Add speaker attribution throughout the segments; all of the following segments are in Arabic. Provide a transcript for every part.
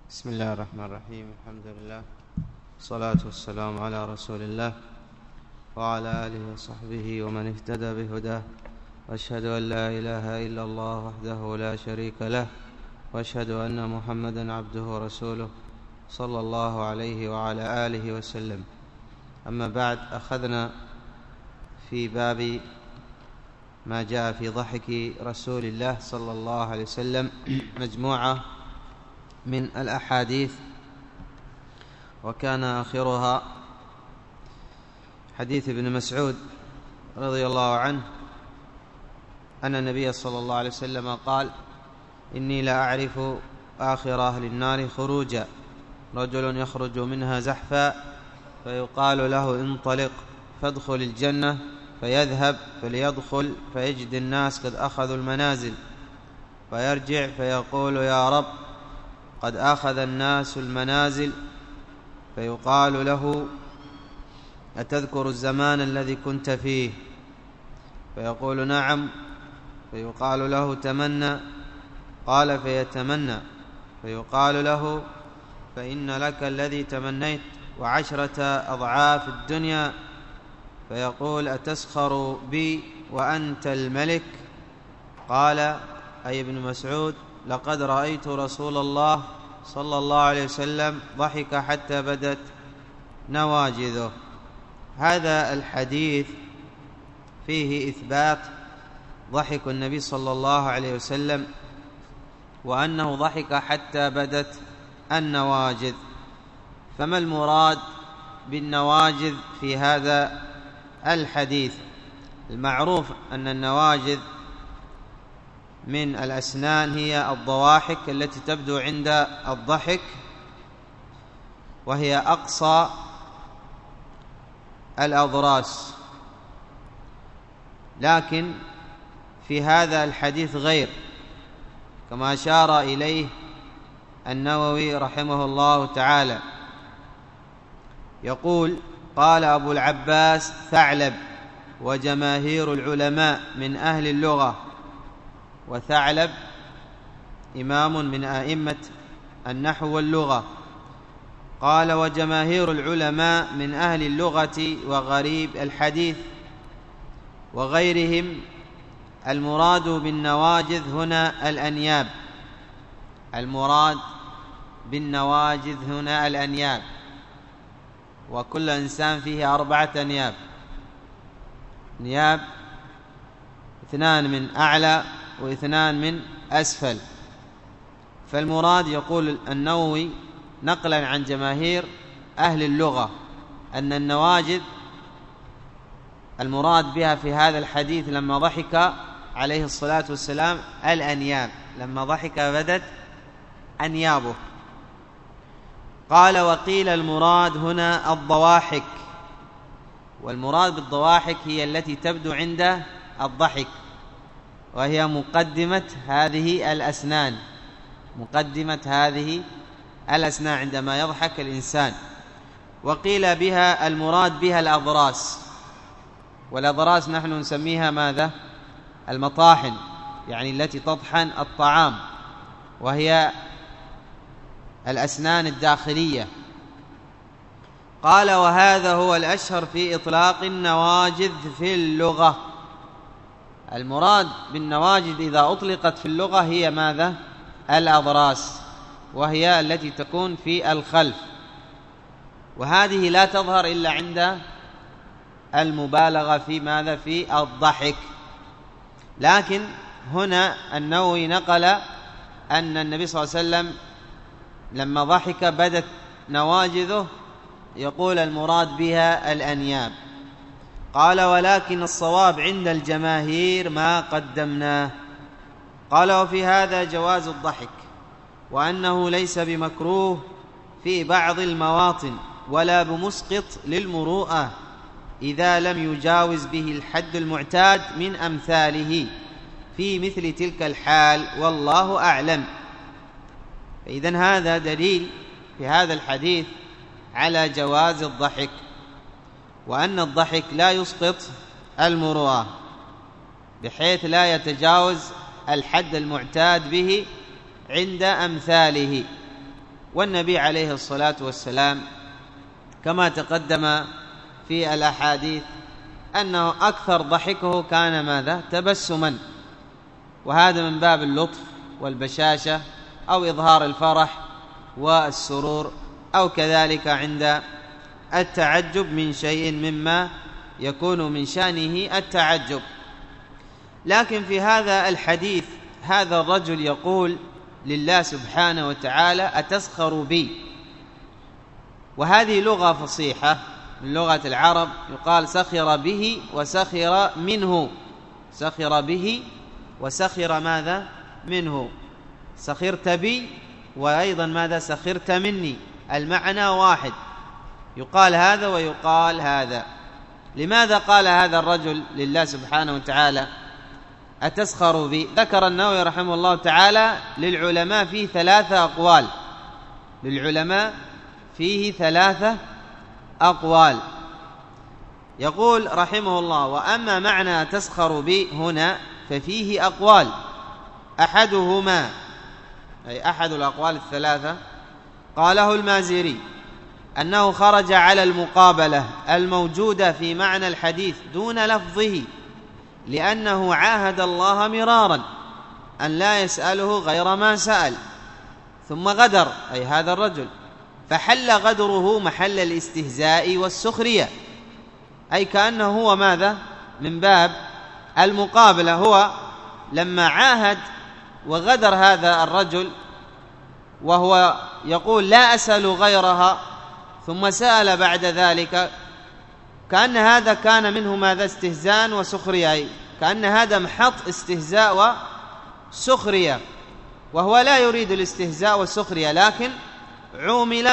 Speaker 1: بسم الله الرحمن الرحيم. الحمد لله والصلاة والسلام على رسول الله وعلى آله وصحبه ومن اهتدى بهداه، وأشهد أن لا إله إلا الله وحده لا شريك له، وأشهد أن محمدا عبده ورسوله صلى الله عليه وعلى آله وسلم. أما بعد، أخذنا في باب ما جاء في ضحك رسول الله صلى الله عليه وسلم مجموعة من الأحاديث، وكان آخرها حديث ابن مسعود رضي الله عنه أن النبي صلى الله عليه وسلم قال: إني لا أعرف آخر أهل النار خروجا، رجل يخرج منها زحفا فيقال له: انطلق فادخل الجنة، فيذهب فليدخل فيجد الناس قد أخذوا المنازل، فيرجع فيقول: يا رب قد أخذ الناس المنازل، فيقال له: أتذكر الزمان الذي كنت فيه؟ فيقول: نعم. فيقال له: تمنى. قال: فيتمنى. فيقال له: فإن لك الذي تمنيت وعشرة أضعاف الدنيا. فيقول: أتسخر بي وأنت الملك؟ قال أي ابن مسعود: لقد رأيت رسول الله صلى الله عليه وسلم ضحك حتى بدت نواجذه. هذا الحديث فيه إثبات ضحك النبي صلى الله عليه وسلم، وأنه ضحك حتى بدت النواجذ. فما المراد بالنواجذ في هذا الحديث؟ المعروف أن النواجذ من الأسنان هي الضواحك التي تبدو عند الضحك، وهي أقصى الأضراس. لكن في هذا الحديث غير، كما أشار إليه النووي رحمه الله تعالى. يقول: قال أبو العباس ثعلب وجماهير العلماء من أهل اللغة. وثعلب إمام من أئمة النحو واللغة. قال: وجماهير العلماء من أهل اللغة وغريب الحديث وغيرهم. المراد بالنواجذ هنا الأنياب. المراد بالنواجذ هنا الأنياب، وكل إنسان فيه 4 أنياب. أنياب 2 من أعلى و2 من أسفل. فالمراد، يقول النووي نقلا عن جماهير أهل اللغة، أن النواجذ المراد بها في هذا الحديث لما ضحك عليه الصلاة والسلام الأنياب، لما ضحك بدت أنيابه. قال: وقيل المراد هنا الضواحك، والمراد بالضواحك هي التي تبدو عند الضحك، وهي مقدمة هذه الأسنان، مقدمة هذه الأسنان عندما يضحك الإنسان. وقيل بها المراد بها الأضراس، والأضراس نحن نسميها ماذا؟ المطاحن، يعني التي تطحن الطعام، وهي الأسنان الداخلية. قال: وهذا هو الأشهر في إطلاق النواجذ في اللغة. المراد بالنواجذ إذا أطلقت في اللغة هي ماذا؟ الأضراس، وهي التي تكون في الخلف، وهذه لا تظهر إلا عند المبالغة في ماذا؟ في الضحك. لكن هنا النووي نقل أن النبي صلى الله عليه وسلم لما ضحك بدت نواجذه، يقول المراد بها الأنياب. قال: ولكن الصواب عند الجماهير ما قدمناه. قال: وفي هذا جواز الضحك، وأنه ليس بمكروه في بعض المواطن، ولا بمسقط للمروءة إذا لم يجاوز به الحد المعتاد من أمثاله في مثل تلك الحال، والله أعلم. فإذن هذا دليل في هذا الحديث على جواز الضحك، وأن الضحك لا يسقط المروءة بحيث لا يتجاوز الحد المعتاد به عند أمثاله. والنبي عليه الصلاة والسلام كما تقدم في الأحاديث أنه أكثر ضحكه كان ماذا؟ تبسما، وهذا من باب اللطف والبشاشة أو إظهار الفرح والسرور، أو كذلك عند التعجب من شيء مما يكون من شأنه التعجب. لكن في هذا الحديث هذا الرجل يقول لله سبحانه وتعالى: أتسخر بي؟ وهذه لغة فصيحة من لغة العرب، يقال سخر به وسخر منه، سخر به وسخر ماذا؟ منه. سخرت بي وأيضا ماذا؟ سخرت مني، المعنى واحد، يقال هذا ويقال هذا. لماذا قال هذا الرجل لله سبحانه وتعالى أتسخر بي؟ ذكر النووي رحمه الله تعالى للعلماء فيه 3 أقوال، للعلماء فيه 3 أقوال. يقول رحمه الله: وأما معنى تسخر بي هنا ففيه أقوال، أحدهما أي أحد الأقوال 3 قاله المازري أنه خرج على المقابلة الموجودة في معنى الحديث دون لفظه، لأنه عاهد الله مرارا أن لا يسأله غير ما سأل، ثم غدر أي هذا الرجل، فحل غدره محل الاستهزاء والسخرية، أي كأنه هو ماذا؟ من باب المقابلة، هو لما عاهد وغدر هذا الرجل وهو يقول لا أسأل غيرها، ثم سأل بعد ذلك، كأن هذا كان منه ماذا؟ استهزاء وسخرية، كأن هذا محط استهزاء وسخرية، وهو لا يريد الاستهزاء والسخرية، لكن عومل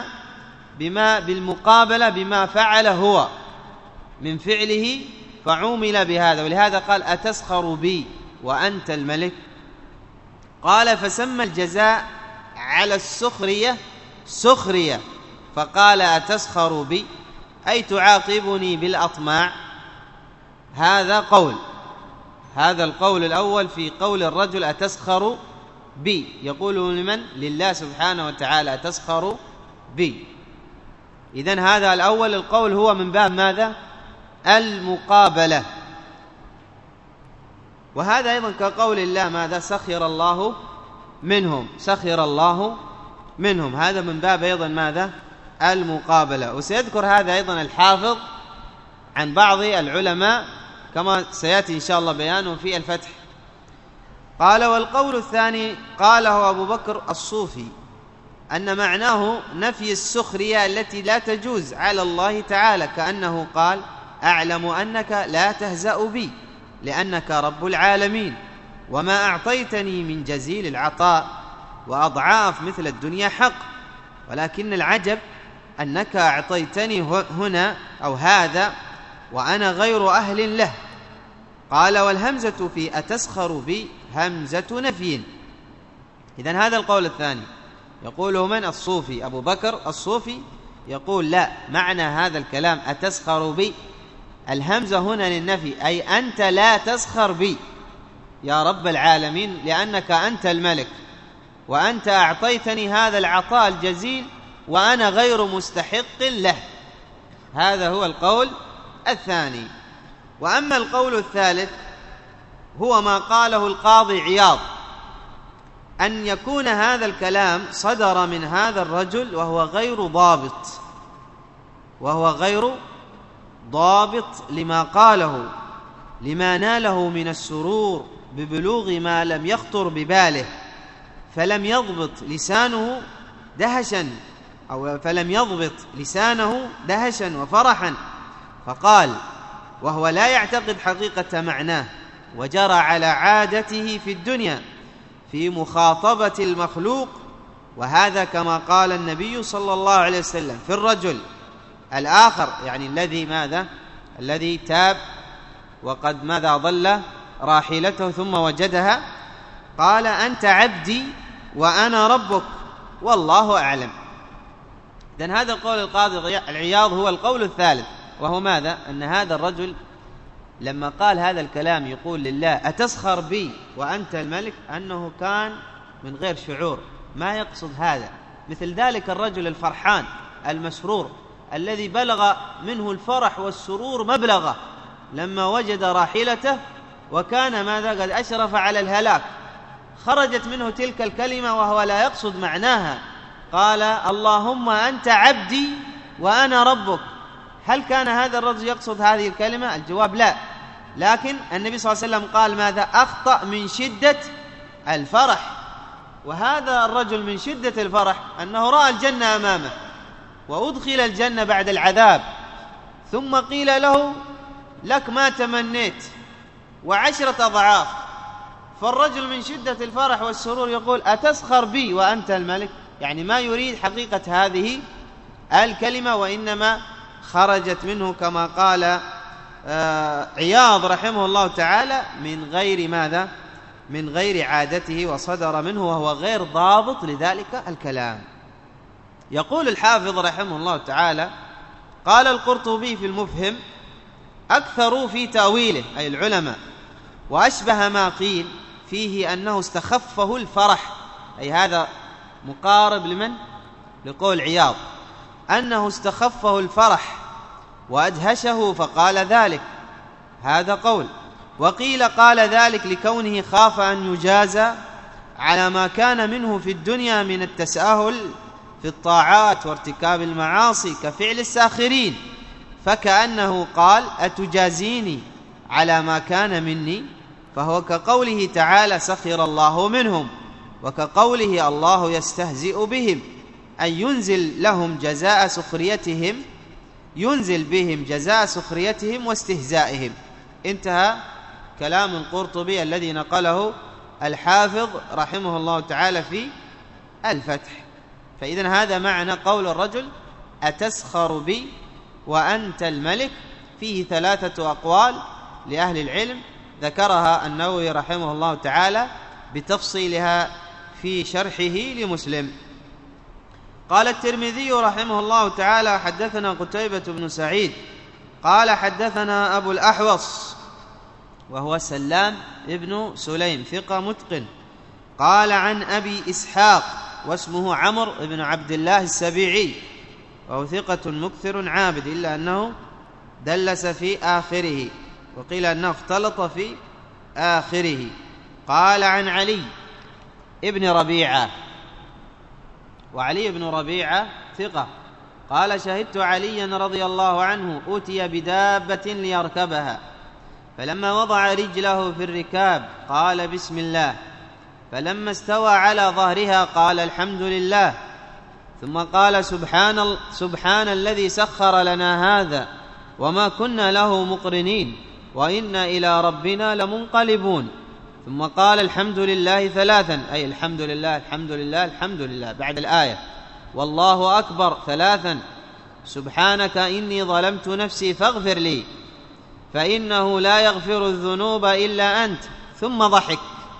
Speaker 1: بما بالمقابلة بما فعل هو من فعله، فعومل بهذا. ولهذا قال: أتسخر بي وأنت الملك؟ قال: فسمى الجزاء على السخرية سخرية، فقال: أتسخر بي أي تعاقبني بالأطماع. هذا قول، هذا القول الأول في قول الرجل أتسخر بي، يقول لمن؟ لله سبحانه وتعالى: أتسخر بي. إذن هذا الأول القول هو من باب ماذا؟ المقابلة. وهذا أيضا كقول الله ماذا؟ سخر الله منهم، سخر الله منهم، هذا من باب أيضا ماذا؟ المقابلة. وسيذكر هذا أيضا الحافظ عن بعض العلماء كما سيأتي إن شاء الله بيانه في الفتح. قال: والقول الثاني قاله أبو بكر الصوفي أن معناه نفي السخرية التي لا تجوز على الله تعالى، كأنه قال: أعلم أنك لا تهزأ بي لأنك رب العالمين، وما أعطيتني من جزيل العطاء وأضعاف مثل الدنيا حق، ولكن العجب أنك أعطيتني هنا أو هذا وأنا غير أهل له. قال: والهمزة في أتسخر بي همزة نفي. إذن هذا القول الثاني يقوله من؟ الصوفي أبو بكر الصوفي، يقول لا، معنى هذا الكلام أتسخر بي الهمزة هنا للنفي، أي أنت لا تسخر بي يا رب العالمين، لأنك أنت الملك، وأنت أعطيتني هذا العطاء الجزيل وأنا غير مستحق له. هذا هو القول الثاني. وأما القول الثالث هو ما قاله القاضي عياض، أن يكون هذا الكلام صدر من هذا الرجل وهو غير ضابط، وهو غير ضابط لما قاله، لما ناله من السرور ببلوغ ما لم يخطر بباله، فلم يضبط لسانه دهشا، أو فلم يضبط لسانه دهشا وفرحا، فقال وهو لا يعتقد حقيقة معناه، وجرى على عادته في الدنيا في مخاطبة المخلوق. وهذا كما قال النبي صلى الله عليه وسلم في الرجل الآخر، يعني الذي ماذا؟ الذي تاب وقد ماذا ضل راحلته ثم وجدها، قال: أنت عبدي وأنا ربك والله أعلم. إذن هذا القول القاضي العياض هو القول الثالث، وهو ماذا؟ أن هذا الرجل لما قال هذا الكلام يقول لله أتسخر بي وأنت الملك، أنه كان من غير شعور، ما يقصد هذا، مثل ذلك الرجل الفرحان المسرور الذي بلغ منه الفرح والسرور مبلغه لما وجد راحلته وكان ماذا قد أشرف على الهلاك، خرجت منه تلك الكلمة وهو لا يقصد معناها، قال اللهم أنت عبدي وأنا ربك. هل كان هذا الرجل يقصد هذه الكلمة؟ الجواب لا، لكن النبي صلى الله عليه وسلم قال ماذا؟ أخطأ من شدة الفرح. وهذا الرجل من شدة الفرح أنه رأى الجنة أمامه وأدخل الجنة بعد العذاب، ثم قيل له لك ما تمنيت و10 أضعاف. فالرجل من شدة الفرح والسرور يقول أتسخر بي وأنت الملك؟ يعني ما يريد حقيقة هذه الكلمة، وإنما خرجت منه كما قال عياض رحمه الله تعالى من غير ماذا؟ من غير عادته، وصدر منه وهو غير ضابط لذلك الكلام. يقول الحافظ رحمه الله تعالى قال القرطبي في المفهم أكثروا في تأويله أي العلماء، وأشبه ما قيل فيه أنه استخفه الفرح، أي هذا مقارب لمن؟ لقول عياض، أنه استخفه الفرح وأدهشه فقال ذلك، هذا قول. وقيل قال ذلك لكونه خاف أن يجازى على ما كان منه في الدنيا من التساهل في الطاعات وارتكاب المعاصي كفعل الساخرين، فكأنه قال أتجازيني على ما كان مني، فهو كقوله تعالى سخر الله منهم، وكقوله الله يستهزئ بهم، أي ينزل لهم جزاء سخريتهم، ينزل بهم جزاء سخريتهم واستهزائهم. انتهى كلام القرطبي الذي نقله الحافظ رحمه الله تعالى في الفتح. فإذن هذا معنى قول الرجل أتسخر بي وأنت الملك. فيه 3 أقوال لأهل العلم ذكرها النووي رحمه الله تعالى بتفصيلها في شرحه لمسلم. قال الترمذي رحمه الله تعالى حدثنا قتيبة بن سعيد قال حدثنا أبو الأحوص وهو سلام ابن سليم ثقة متقن، قال عن أبي إسحاق واسمه عمرو بن عبد الله السبيعي وهو ثقة مكثر عابد، إلا أنه دلس في آخره، وقيل أنه اختلط في آخره. قال عن علي ابن ربيعة، وعلي بن ربيعة ثقة، قال شهدت عليا رضي الله عنه أتي بدابة ليركبها، فلما وضع رجله في الركاب قال بسم الله، فلما استوى على ظهرها قال الحمد لله، ثم قال سبحان الذي سخر لنا هذا وما كنا له مقرنين وإنا إلى ربنا لمنقلبون، ثم قال الحمد لله 3، أي الحمد لله الحمد لله الحمد لله بعد الآية، والله أكبر 3، سبحانك إني ظلمت نفسي فاغفر لي فإنه لا يغفر الذنوب إلا أنت، ثم ضحك.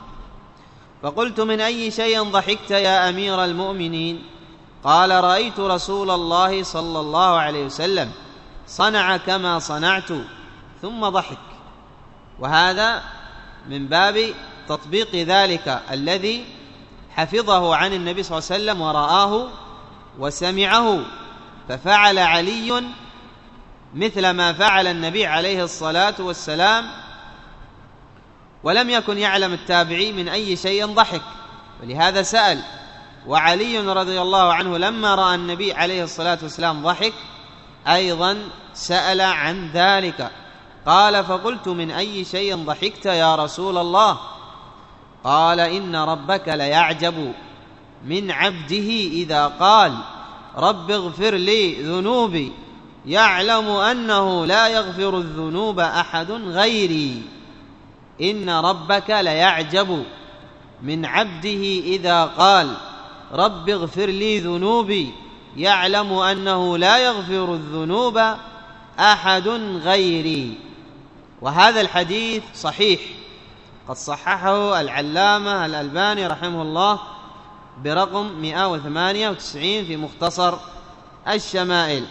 Speaker 1: فقلت من أي شيء ضحكت يا أمير المؤمنين؟ قال رأيت رسول الله صلى الله عليه وسلم صنع كما صنعت، ثم ضحك. وهذا من باب تطبيق ذلك الذي حفظه عن النبي صلى الله عليه وسلم ورآه وسمعه، ففعل علي مثل ما فعل النبي عليه الصلاة والسلام، ولم يكن يعلم التابعي من أي شيء ضحك، ولهذا سأل. وعلي رضي الله عنه لما رأى النبي عليه الصلاة والسلام ضحك أيضا سأل عن ذلك، قال فقلت من أي شيء ضحكت يا رسول الله؟ قال إن ربك ليعجب من عبده إذا قال رب اغفر لي ذنوبي يعلم أنه لا يغفر الذنوب أحد غيري. إن ربك ليعجب من عبده إذا قال رب اغفر لي ذنوبي يعلم أنه لا يغفر الذنوب أحد غيري. وهذا الحديث صحيح، قد صححه العلامة الألباني رحمه الله برقم 198 في مختصر الشمائل.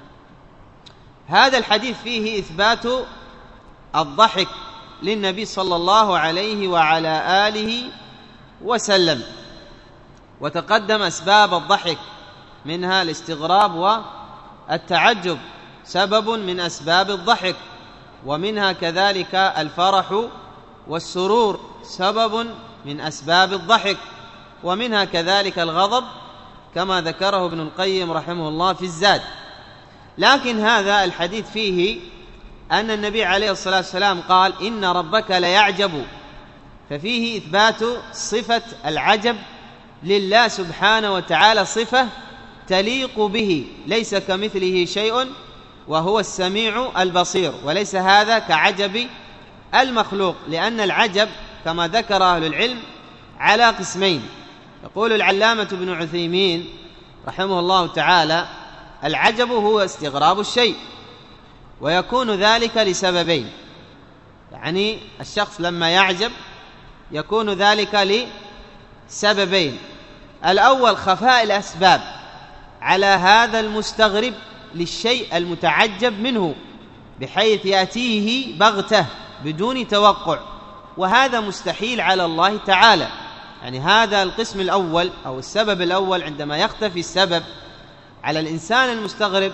Speaker 1: هذا الحديث فيه إثبات الضحك للنبي صلى الله عليه وعلى آله وسلم، وتقدم أسباب الضحك، منها الاستغراب والتعجب سبب من أسباب الضحك، ومنها كذلك الفرح والسرور سبب من أسباب الضحك، ومنها كذلك الغضب كما ذكره ابن القيم رحمه الله في الزاد. لكن هذا الحديث فيه أن النبي عليه الصلاة والسلام قال إن ربك ليعجب، ففيه إثبات صفة العجب لله سبحانه وتعالى، صفة تليق به، ليس كمثله شيء وهو السميع البصير، وليس هذا كعجب المخلوق، لأن العجب كما ذكر أهل العلم على قسمين. يقول العلامة ابن عثيمين رحمه الله تعالى: العجب هو استغراب الشيء، ويكون ذلك لسببين، يعني الشخص لما يعجب يكون ذلك لسببين: الأول خفاء الأسباب على هذا المستغرب للشيء المتعجب منه، بحيث يأتيه بغتة بدون توقع، وهذا مستحيل على الله تعالى. يعني هذا القسم الأول أو السبب الأول، عندما يختفي السبب على الإنسان المستغرب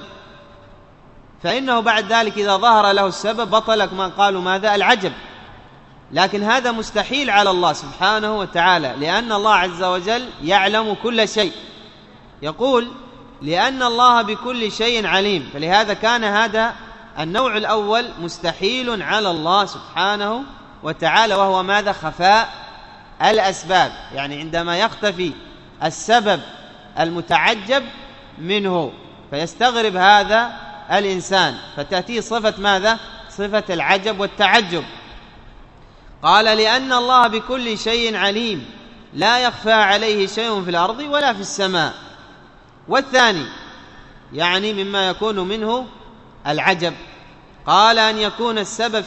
Speaker 1: فإنه بعد ذلك إذا ظهر له السبب بطل ما قالوا ماذا؟ العجب. لكن هذا مستحيل على الله سبحانه وتعالى، لأن الله عز وجل يعلم كل شيء. يقول: لأن الله بكل شيء عليم، فلهذا كان هذا النوع الأول مستحيل على الله سبحانه وتعالى، وهو ماذا؟ خفاء الأسباب، يعني عندما يختفي السبب المتعجب منه فيستغرب هذا الإنسان، فتأتيه صفة ماذا؟ صفة العجب والتعجب. قال: لأن الله بكل شيء عليم لا يخفى عليه شيء في الأرض ولا في السماء. والثاني يعني مما يكون منه العجب، قال: أن يكون السبب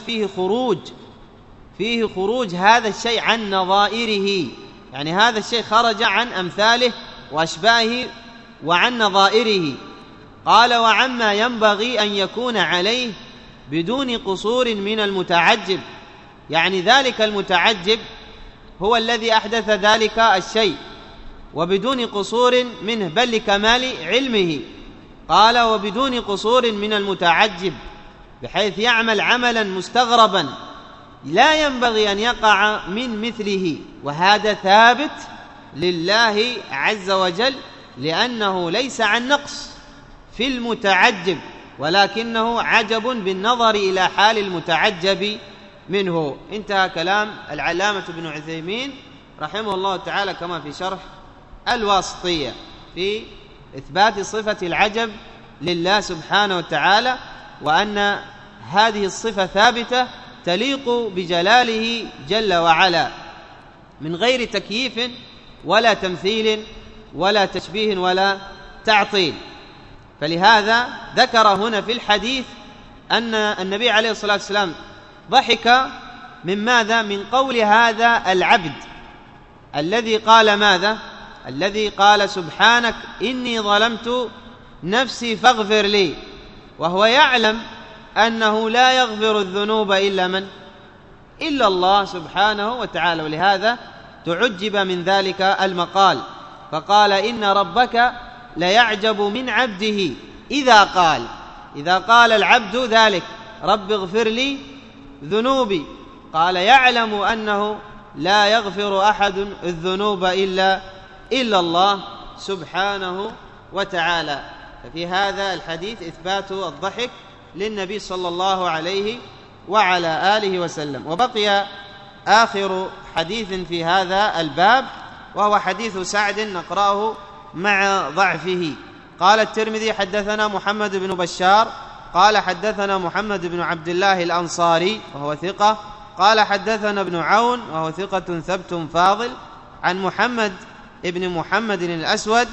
Speaker 1: فيه خروج هذا الشيء عن نظائره، يعني هذا الشيء خرج عن أمثاله وأشباهه وعن نظائره. قال: وعما ينبغي أن يكون عليه بدون قصور من المتعجب، يعني ذلك المتعجب هو الذي أحدث ذلك الشيء وبدون قصور منه، بل لكمال علمه. قال: وبدون قصور من المتعجب، بحيث يعمل عملا مستغربا لا ينبغي أن يقع من مثله، وهذا ثابت لله عز وجل، لأنه ليس عن نقص في المتعجب، ولكنه عجب بالنظر إلى حال المتعجب منه. انتهى كلام العلامة ابن عثيمين رحمه الله تعالى كما في شرح الواسطية في إثبات صفة العجب لله سبحانه وتعالى، وأن هذه الصفة ثابتة تليق بجلاله جل وعلا من غير تكييف ولا تمثيل ولا تشبيه ولا تعطيل. فلهذا ذكر هنا في الحديث أن النبي عليه الصلاة والسلام ضحك من ماذا؟ من قول هذا العبد الذي قال ماذا؟ الذي قال: سبحانك إني ظلمت نفسي فاغفر لي، وهو يعلم أنه لا يغفر الذنوب إلا من؟ إلا الله سبحانه وتعالى. ولهذا تعجب من ذلك المقال، فقال: إن ربك ليعجب من عبده إذا قال العبد ذلك: رب اغفر لي ذنوبي، قال: يعلم أنه لا يغفر أحد الذنوب إلا الله سبحانه وتعالى. ففي هذا الحديث إثبات الضحك للنبي صلى الله عليه وعلى آله وسلم. وبقي آخر حديث في هذا الباب، وهو حديث سعد نقرأه مع ضعفه. قال الترمذي: حدثنا محمد بن بشار قال حدثنا محمد بن عبد الله الأنصاري وهو ثقة، قال حدثنا ابن عون وهو ثقة ثبت فاضل، عن محمد ابن محمد الأسود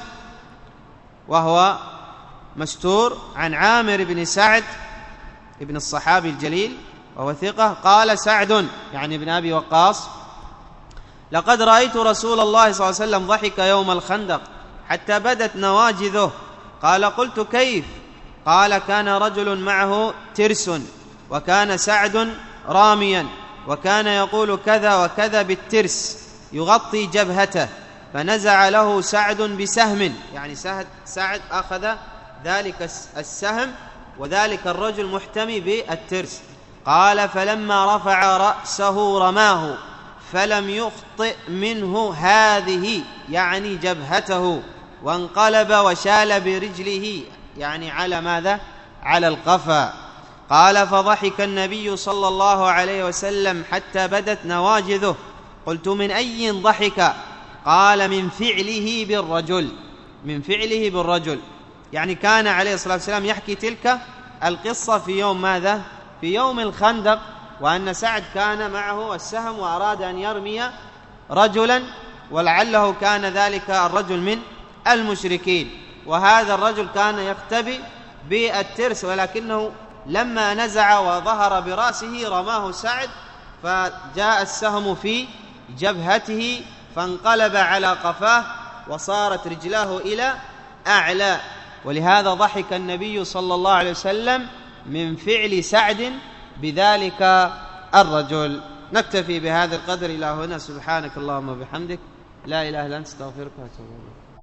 Speaker 1: وهو مستور، عن عامر بن سعد ابن الصحابي الجليل وهو ثقة، قال سعد يعني ابن أبي وقاص: لقد رأيت رسول الله صلى الله عليه وسلم ضحك يوم الخندق حتى بدت نواجذه. قال: قلت: كيف؟ قال: كان رجل معه ترس، وكان سعد راميا، وكان يقول كذا وكذا بالترس يغطي جبهته، فنزع له سعد بسهم، يعني سعد أخذ ذلك السهم وذلك الرجل محتمي بالترس. قال فلما رفع رأسه رماه فلم يخطئ منه هذه، يعني جبهته، وانقلب وشال برجله، يعني على ماذا؟ على القفا. قال فضحك النبي صلى الله عليه وسلم حتى بدت نواجذه. قلت من أي ضحك؟ قال من فعله بالرجل، من فعله بالرجل، يعني كان عليه الصلاة والسلام يحكي تلك القصة في يوم ماذا؟ في يوم الخندق، وأن سعد كان معه السهم وأراد أن يرمي رجلا، ولعله كان ذلك الرجل من المشركين، وهذا الرجل كان يختبئ بالترس، ولكنه لما نزع وظهر برأسه رماه سعد، فجاء السهم في جبهته فانقلب على قفاه وصارت رجلاه إلى أعلى، ولهذا ضحك النبي صلى الله عليه وسلم من فعل سعد بذلك الرجل. نكتفي بهذا القدر إلى هنا. سبحانك اللهم وبحمدك، لا إله إلا أنت، استغفرك وأتوب إليك.